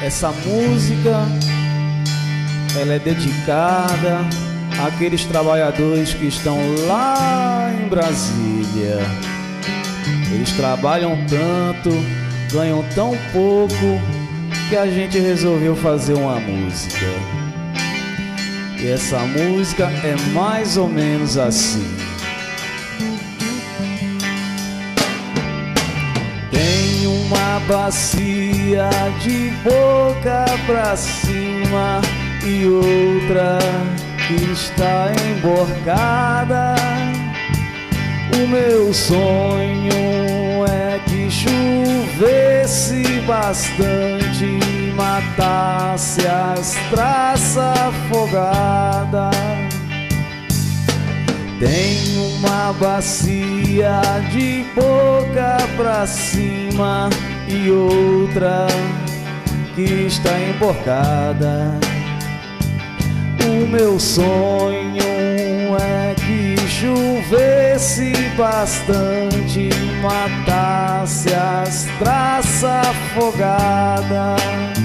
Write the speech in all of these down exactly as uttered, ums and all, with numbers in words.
Essa música, ela é dedicada àqueles trabalhadores que estão lá em Brasília. Eles trabalham tanto, ganham tão pouco, que a gente resolveu fazer uma música. E essa música é mais ou menos assim. Tem uma bacia de boca pra cima e outra que está emborcada. O meu sonho é que chovesse bastante e matasse as traças afogadas. Tem uma bacia de boca pra cima e outra que está emborcada. O meu sonho é que chovesse bastante e matasse as traças afogadas.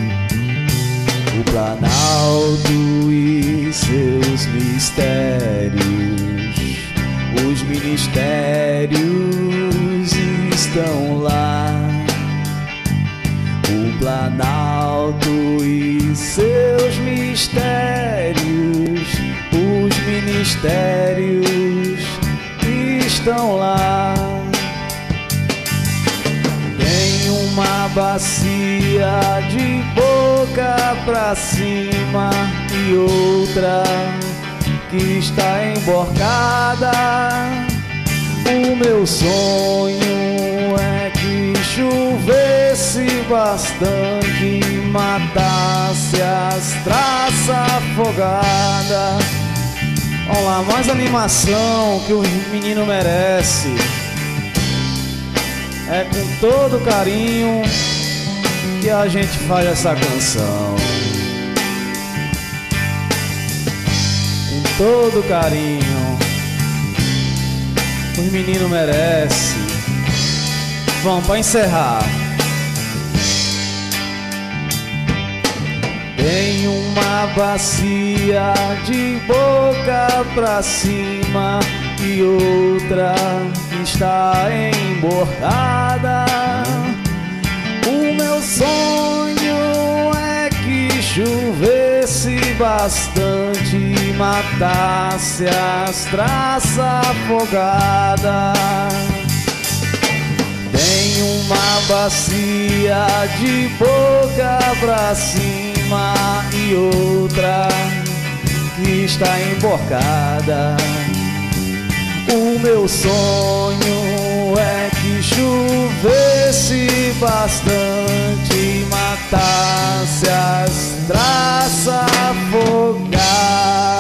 O Planalto e seus mistérios, os ministérios estão lá. O Planalto e seus mistérios, os ministérios estão lá. Tem uma bacia de boca pra cima e outra que está emborcada. O meu sonho é que chovesse bastante e matasse as traças afogadas. Vamos lá, mais animação que o menino merece. É com todo carinho que a gente faz essa canção. Com todo carinho, os meninos merecem. Vamos para encerrar. Tem uma bacia de boca pra cima e outra que está emborcada. O meu sonho é que chovesse bastante e matasse as traças afogadas. Tem uma bacia de boca pra cima e outra que está emborcada. O meu sonho é que chovesse bastante e matasse as traças afogadas.